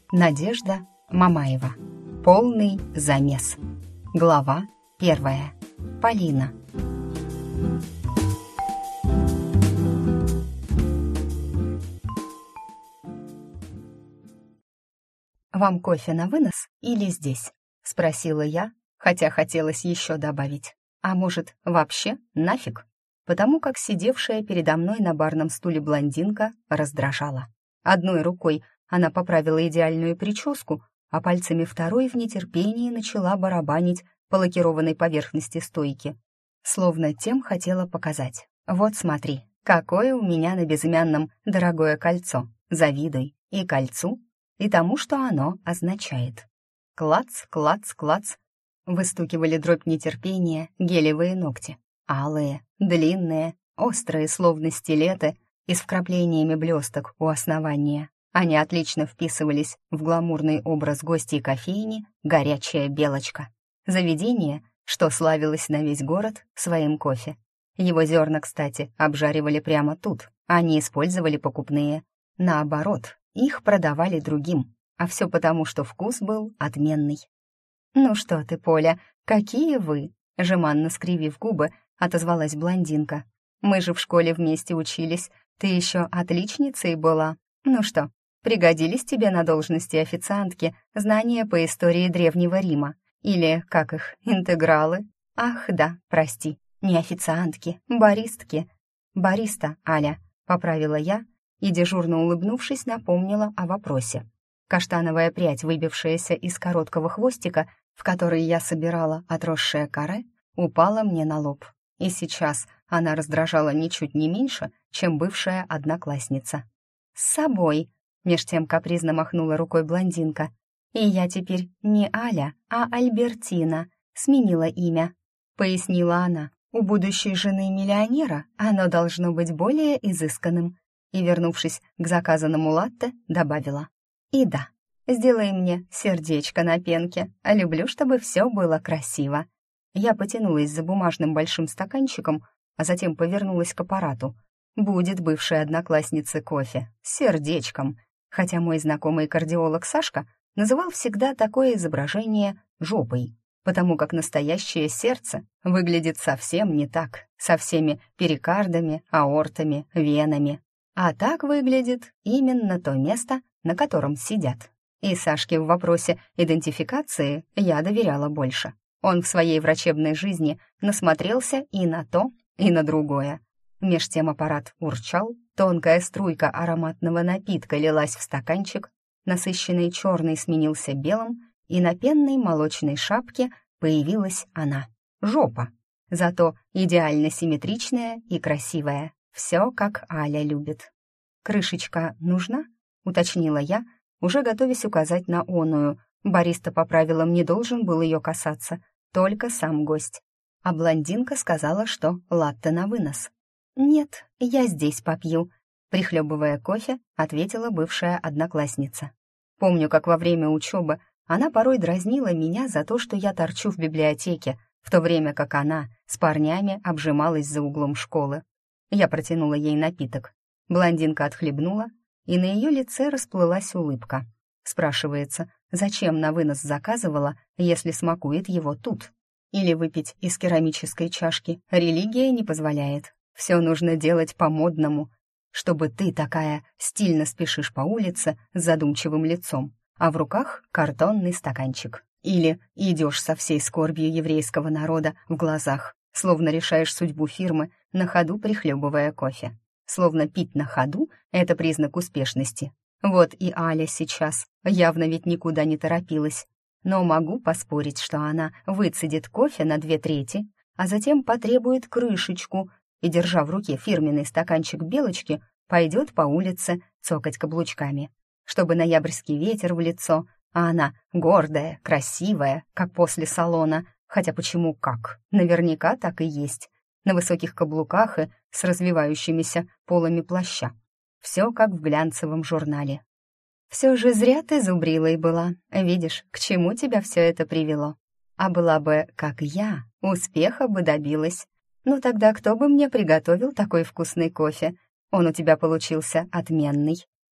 Надежда Мамаева. Полный замес. Глава 1. Полина. «Вам кофе на вынос или здесь?» — спросила я, хотя хотелось еще добавить. А может, вообще нафиг? Потому как сидевшая передо мной на барном стуле блондинка раздражала. Одной рукой она поправила идеальную прическу, а пальцами второй в нетерпении начала барабанить по лакированной поверхности стойки. Словно тем хотела показать. «Вот смотри, какое у меня на безымянном дорогое кольцо. Завидуй и кольцу, и тому, что оно означает». Клац, клац, клац. Выстукивали дробь нетерпения гелевые ногти. Алые, длинные, острые, словно стилеты, и с вкраплениями блесток у основания. Они отлично вписывались в гламурный образ гостей кофейни «Горячая белочка». Заведение, что славилось на весь город своим кофе. Его зерна, кстати, обжаривали прямо тут, а не использовали покупные. Наоборот, их продавали другим, а все потому, что вкус был отменный. «Ну что ты, Поля, какие вы!» — жеманно скривив губы, отозвалась блондинка. «Мы же в школе вместе учились, ты еще отличницей была. Ну что, пригодились тебе на должности официантки знания по истории Древнего Рима? Или, как их, интегралы? Ах, да, прости, не официантки, баристки». «Бариста, Аля», — поправила я и, дежурно улыбнувшись, напомнила о вопросе. Каштановая прядь, выбившаяся из короткого хвостика, в который я собирала отросшее каре, упала мне на лоб. И сейчас она раздражала ничуть не меньше, чем бывшая одноклассница. «С собой», — меж тем капризно махнула рукой блондинка. «И я теперь не Аля, а Альбертина, сменила имя», — пояснила она. «У будущей жены миллионера оно должно быть более изысканным». И, вернувшись к заказанному латте, добавила. «И да, сделай мне сердечко на пенке, люблю, чтобы все было красиво». Я потянулась за бумажным большим стаканчиком, а затем повернулась к аппарату. Будет бывшей однокласснице кофе с сердечком, хотя мой знакомый кардиолог Сашка называл всегда такое изображение жопой, потому как настоящее сердце выглядит совсем не так, со всеми перикардами, аортами, венами. А так выглядит именно то место, на котором сидят. И Сашке в вопросе идентификации я доверяла больше. Он в своей врачебной жизни насмотрелся и на то, и на другое. Меж тем аппарат урчал, тонкая струйка ароматного напитка лилась в стаканчик, насыщенный черный сменился белым, и на пенной молочной шапке появилась она — жопа. Зато идеально симметричная и красивая. Все, как Аля любит. «Крышечка нужна?» — уточнила я, уже готовясь указать на оную. Бариста по правилам не должен был ее касаться, только сам гость. А блондинка сказала, что латте на вынос. «Нет, я здесь попью», — прихлебывая кофе, ответила бывшая одноклассница. Помню, как во время учебы она порой дразнила меня за то, что я торчу в библиотеке, в то время как она с парнями обжималась за углом школы. Я протянула ей напиток. Блондинка отхлебнула, и на ее лице расплылась улыбка. Спрашивается, зачем на вынос заказывала, если смакует его тут? Или выпить из керамической чашки религия не позволяет. Все нужно делать по-модному, чтобы ты такая стильно спешишь по улице с задумчивым лицом, а в руках картонный стаканчик. Или идешь со всей скорбью еврейского народа в глазах, словно решаешь судьбу фирмы, на ходу прихлебывая кофе. Словно пить на ходу — это признак успешности. Вот и Аля сейчас явно ведь никуда не торопилась. Но могу поспорить, что она выцедит кофе на 2/3, а затем потребует крышечку и, держа в руке фирменный стаканчик белочки, пойдет по улице цокать каблучками, чтобы ноябрьский ветер в лицо, а она гордая, красивая, как после салона, хотя почему как, наверняка так и есть, на высоких каблуках и с развивающимися полами плаща. Все как в глянцевом журнале. «Все же зря ты зубрилой была. Видишь, к чему тебя все это привело. А была бы, как я, успеха бы добилась. Ну тогда кто бы мне приготовил такой вкусный кофе? Он у тебя получился отменный».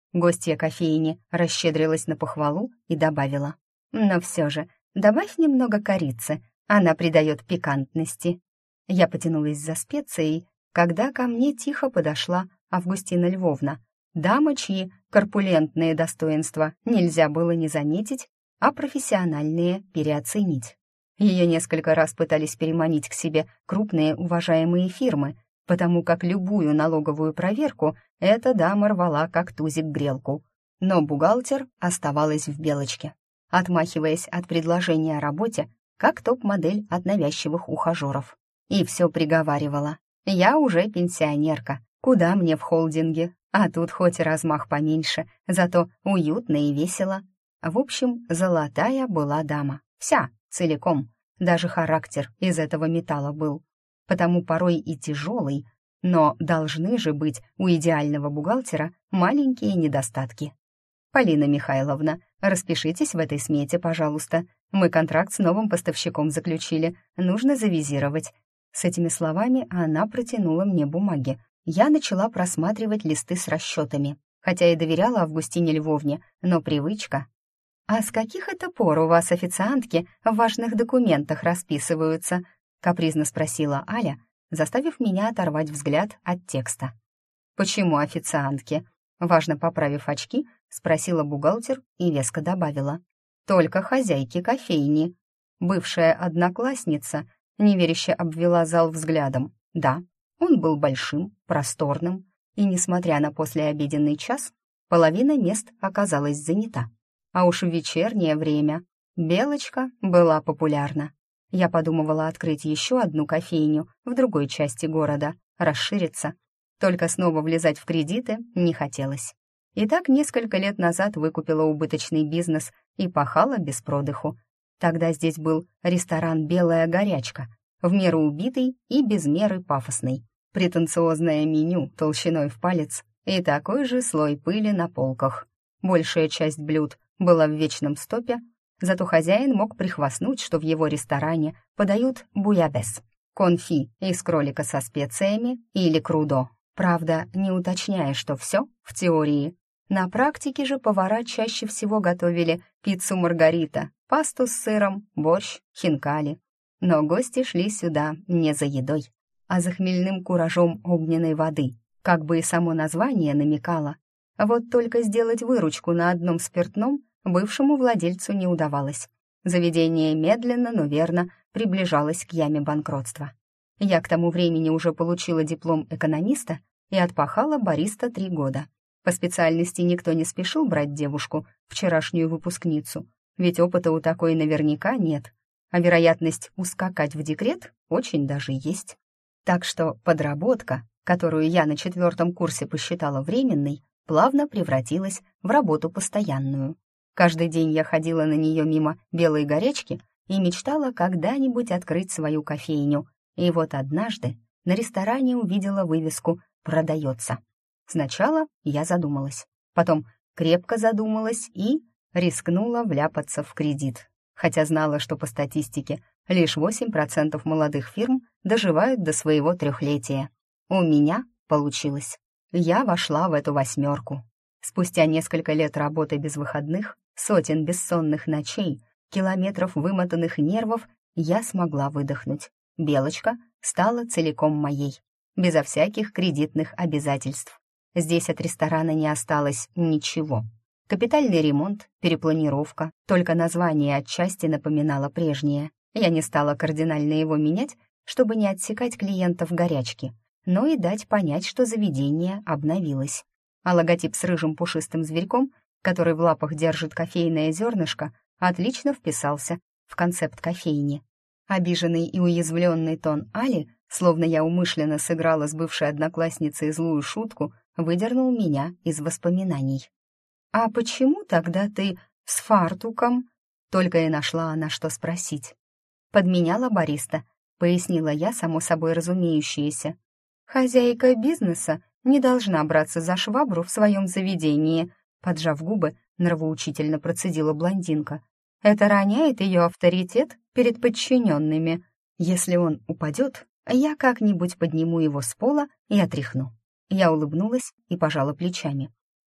Гостья кофейни расщедрилась на похвалу и добавила: «Но все же добавь немного корицы, она придает пикантности». Я потянулась за специей, когда ко мне тихо подошла Августина Львовна, дама, чьи корпулентные достоинства нельзя было не заметить, а профессиональные переоценить. Ее несколько раз пытались переманить к себе крупные уважаемые фирмы, потому как любую налоговую проверку эта дама рвала как тузик грелку. Но бухгалтер оставалась в белочке, отмахиваясь от предложения о работе, как топ-модель от навязчивых ухажеров. И все приговаривала: «Я уже пенсионерка, куда мне в холдинге, а тут хоть и размах поменьше, зато уютно и весело». В общем, золотая была дама, вся, целиком, даже характер из этого металла был. Потому порой и тяжелый, но должны же быть у идеального бухгалтера маленькие недостатки. «Полина Михайловна, распишитесь в этой смете, пожалуйста. Мы контракт с новым поставщиком заключили, нужно завизировать». С этими словами она протянула мне бумаги. Я начала просматривать листы с расчетами, хотя и доверяла Августине Львовне, но привычка. «А с каких это пор у вас официантки в важных документах расписываются?» — капризно спросила Аля, заставив меня оторвать взгляд от текста. «Почему официантки?» — важно поправив очки, спросила бухгалтер и веско добавила: «Только хозяйки кофейни». Бывшая одноклассница неверяще обвела зал взглядом. Да, он был большим, просторным, и, несмотря на послеобеденный час, половина мест оказалась занята. А уж в вечернее время Белочка была популярна. Я подумывала открыть еще одну кофейню в другой части города, расшириться. Только снова влезать в кредиты не хотелось. И так несколько лет назад выкупила убыточный бизнес и пахала без продыху. Тогда здесь был ресторан «Белая горячка», в меру убитый и без меры пафосный. Претенциозное меню толщиной в палец и такой же слой пыли на полках. Большая часть блюд была в вечном стопе, зато хозяин мог прихвастнуть, что в его ресторане подают буябес — конфи из кролика со специями или крудо. Правда, не уточняя, что все в теории. На практике же повара чаще всего готовили пиццу маргарита, пасту с сыром, борщ, хинкали. Но гости шли сюда не за едой, а за хмельным куражом огненной воды, как бы и само название намекало. Вот только сделать выручку на одном спиртном бывшему владельцу не удавалось. Заведение медленно, но верно приближалось к яме банкротства. Я к тому времени уже получила диплом экономиста и отпахала бариста 3 года. По специальности никто не спешил брать девушку, вчерашнюю выпускницу, ведь опыта у такой наверняка нет, а вероятность ускакать в декрет очень даже есть. Так что подработка, которую я на 4-м курсе посчитала временной, плавно превратилась в работу постоянную. Каждый день я ходила на нее мимо белой горячки и мечтала когда-нибудь открыть свою кофейню. И вот однажды на ресторане увидела вывеску «Продается». Сначала я задумалась, потом крепко задумалась и рискнула вляпаться в кредит. Хотя знала, что по статистике лишь 8% молодых фирм доживают до своего 3-летия. У меня получилось. Я вошла в эту 8. Спустя несколько лет работы без выходных, сотен бессонных ночей, километров вымотанных нервов, я смогла выдохнуть. Белочка стала целиком моей, безо всяких кредитных обязательств. Здесь от ресторана не осталось ничего. Капитальный ремонт, перепланировка, только название отчасти напоминало прежнее. Я не стала кардинально его менять, чтобы не отсекать клиентов горячки, но и дать понять, что заведение обновилось. А логотип с рыжим пушистым зверьком, который в лапах держит кофейное зернышко, отлично вписался в концепт кофейни. Обиженный и уязвленный тон Али, словно я умышленно сыграла с бывшей одноклассницей злую шутку, выдернул меня из воспоминаний. «А почему тогда ты с фартуком?» Только и нашла она, что спросить. «Подменяла бариста», — пояснила я, само собой разумеющееся. «Хозяйка бизнеса не должна браться за швабру в своем заведении», — поджав губы, нравоучительно процедила блондинка. «Это роняет ее авторитет перед подчиненными. Если он упадет, я как-нибудь подниму его с пола и отряхну». Я улыбнулась и пожала плечами.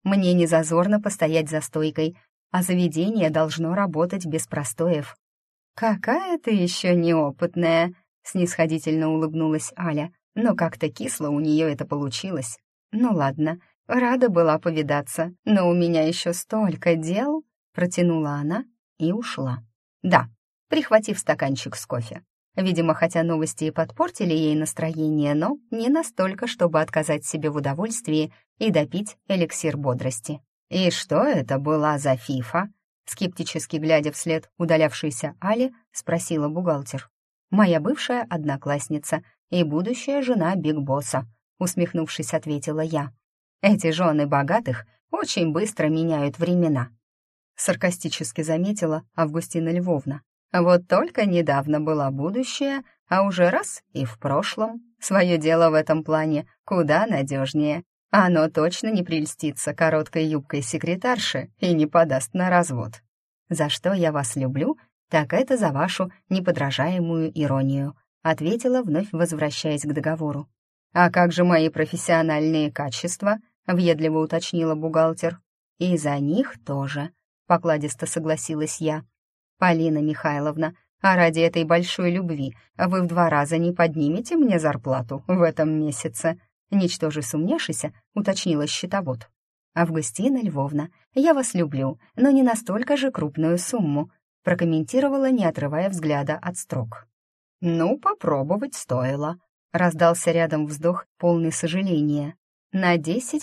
Мне не зазорно постоять за стойкой, а заведение должно работать без простоев». «Какая ты еще неопытная!» — снисходительно улыбнулась Аля, но как-то кисло у нее это получилось. «Ну ладно, рада была повидаться, но у меня еще столько дел!» — протянула она и ушла. Да, прихватив стаканчик с кофе. Видимо, хотя новости и подпортили ей настроение, но не настолько, чтобы отказать себе в удовольствии и допить эликсир бодрости. «И что это была за фифа?» Скептически глядя вслед удалявшейся Али, спросила бухгалтер. «Моя бывшая одноклассница и будущая жена Биг Босса», усмехнувшись, ответила я. «Эти жены богатых очень быстро меняют времена», саркастически заметила Августина Львовна. «Вот только недавно была будущее, а уже раз и в прошлом. Свое дело в этом плане куда надежнее. Оно точно не прельстится короткой юбкой секретарши и не подаст на развод. За что я вас люблю, так это за вашу неподражаемую иронию», ответила, вновь возвращаясь к договору. «А как же мои профессиональные качества?» въедливо уточнила бухгалтер. «И за них тоже», покладисто согласилась я. «Полина Михайловна, а ради этой большой любви вы в 2 раза не поднимете мне зарплату в этом месяце?» Ничтоже сумневшися, уточнила счетовод. «Августина Львовна, я вас люблю, но не настолько же крупную сумму», прокомментировала, не отрывая взгляда от строк. «Ну, попробовать стоило», раздался рядом вздох, полный сожаления. «На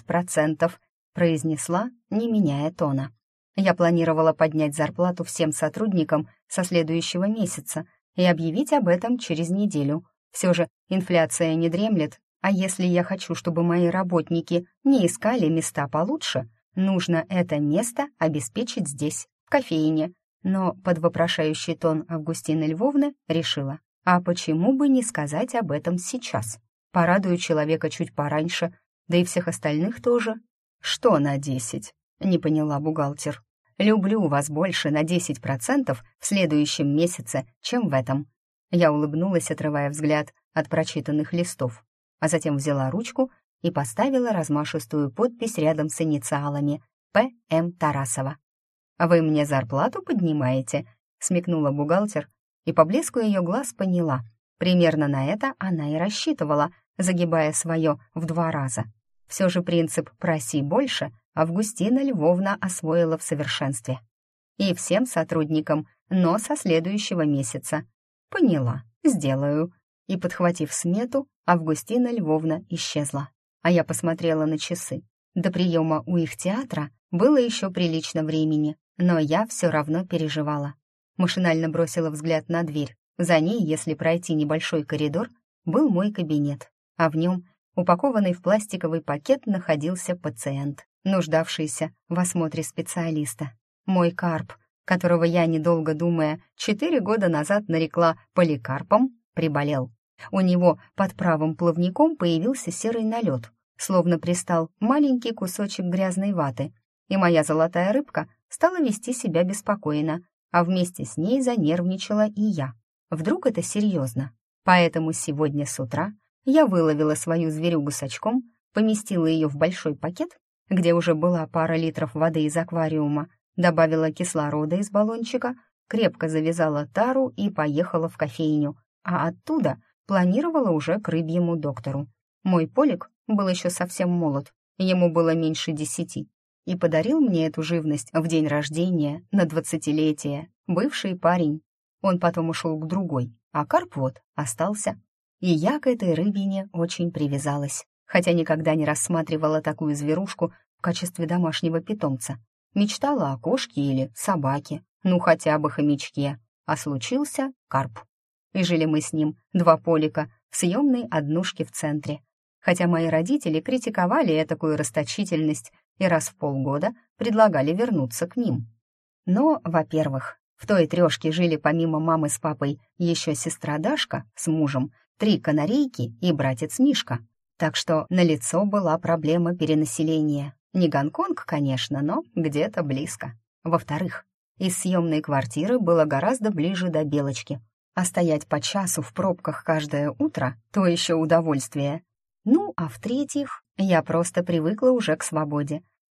10%, произнесла, не меняя тона. Я планировала поднять зарплату всем сотрудникам со следующего месяца и объявить об этом через неделю. Все же инфляция не дремлет, а если я хочу, чтобы мои работники не искали места получше, нужно это место обеспечить здесь, в кофейне». Но под вопрошающий тон Августины Львовны решила, а почему бы не сказать об этом сейчас? Порадую человека чуть пораньше, да и всех остальных тоже. «Что на 10?» — не поняла бухгалтер. «Люблю вас больше на 10% в следующем месяце, чем в этом». Я улыбнулась, отрывая взгляд от прочитанных листов, а затем взяла ручку и поставила размашистую подпись рядом с инициалами «П.М. Тарасова». «Вы мне зарплату поднимаете?» — смекнула бухгалтер, и по блеску ее глаз поняла. Примерно на это она и рассчитывала, загибая свое в 2 раза. Все же принцип «проси больше» Августина Львовна освоила в совершенстве. «И всем сотрудникам, но со следующего месяца». «Поняла, сделаю». И, подхватив смету, Августина Львовна исчезла. А я посмотрела на часы. До приема у их театра было еще прилично времени, но я все равно переживала. Машинально бросила взгляд на дверь. За ней, если пройти небольшой коридор, был мой кабинет, а в нем, упакованный в пластиковый пакет, находился пациент, нуждавшийся в осмотре специалиста. Мой Карп, которого я, недолго думая, 4 года назад нарекла Поликарпом, приболел. У него под правым плавником появился серый налет, словно пристал маленький кусочек грязной ваты, и моя золотая рыбка стала вести себя беспокойно, а вместе с ней занервничала и я. Вдруг это серьезно? Поэтому сегодня с утра я выловила свою зверюгу с очком, поместила ее в большой пакет, где уже была пара литров воды из аквариума, добавила кислорода из баллончика, крепко завязала тару и поехала в кофейню, а оттуда планировала уже к рыбьему доктору. Мой Полик был еще совсем молод, ему было меньше 10, и подарил мне эту живность в день рождения на 20-летие, бывший парень. Он потом ушел к другой, а Карп вот остался. И я к этой рыбине очень привязалась, хотя никогда не рассматривала такую зверушку в качестве домашнего питомца. Мечтала о кошке или собаке, ну хотя бы хомячке, а случился Карп. И жили мы с ним, 2 Полика, в съемной однушке в центре. Хотя мои родители критиковали этакую расточительность и раз в полгода предлагали вернуться к ним. Но, во-первых, в той трешке жили помимо мамы с папой еще сестра Дашка с мужем, 3 канарейки и братец Мишка. Так что налицо была проблема перенаселения. Не Гонконг, конечно, но где-то близко. Во-вторых, из съемной квартиры было гораздо ближе до Белочки, а стоять по часу в пробках каждое утро — то еще удовольствие. Ну, а в-третьих, я просто привыкла уже к свободе,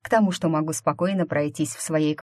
к тому, что могу спокойно пройтись в своей